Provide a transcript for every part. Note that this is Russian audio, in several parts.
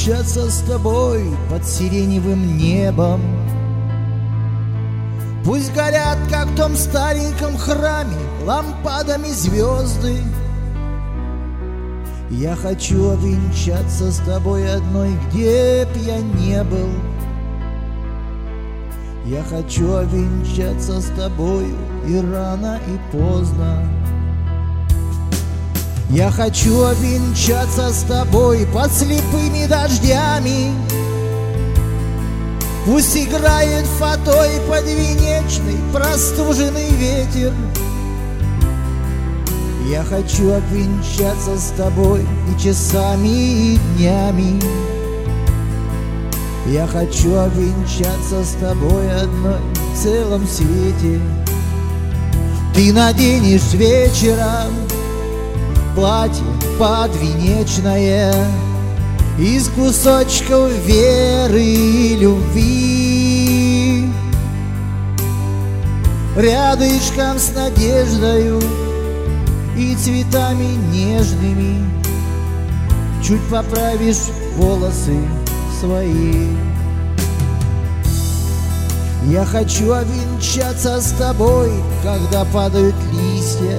обвенчаться с тобой под сиреневым небом. Пусть горят, как в том стареньком храме, лампадами звезды. Я хочу обвенчаться с тобой одной, где б я не был. Я хочу обвенчаться с тобою и рано, и поздно. Я хочу обвенчаться с тобой под слепыми дождями. Пусть играет фатой подвенечный простуженный ветер. Я хочу обвенчаться с тобой и часами, и днями. Я хочу обвенчаться с тобой одной в целом свете. Ты наденешь вечером платье подвенечное из кусочков веры и любви, рядышком с надеждою и цветами нежными чуть поправишь волосы свои. Я хочу обвенчаться с тобой, когда падают листья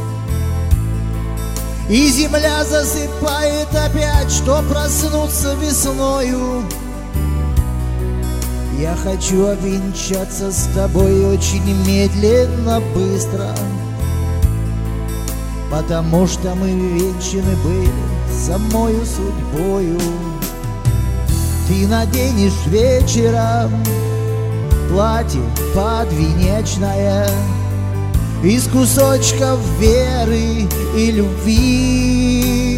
и земля засыпает опять, что проснуться весною. Я хочу обвенчаться с тобой очень медленно, быстро, потому что мы венчаны были самою судьбою. Ты наденешь вечером платье подвенечное из кусочков веры и любви,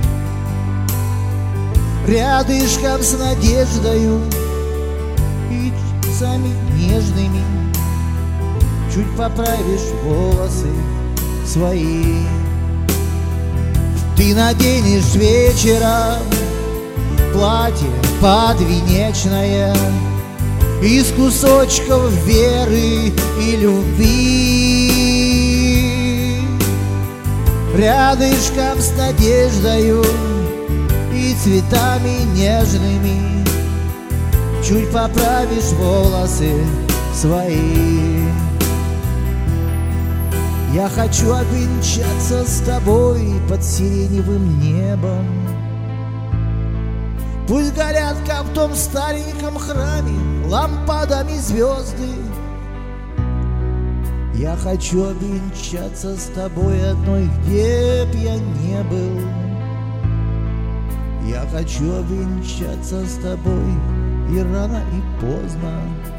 рядышком с надеждою и часами нежными чуть поправишь волосы свои. Ты наденешь вечером платье подвенечное из кусочков веры и любви, рядышком с надеждою и цветами нежными чуть поправишь волосы свои. Я хочу обвенчаться с тобой под сиреневым небом. Пусть горят, как в том стареньком храме, лампадами звезды. Я хочу обвенчаться с тобой одной, где б я не был. Я хочу обвенчаться с тобой и рано, и поздно.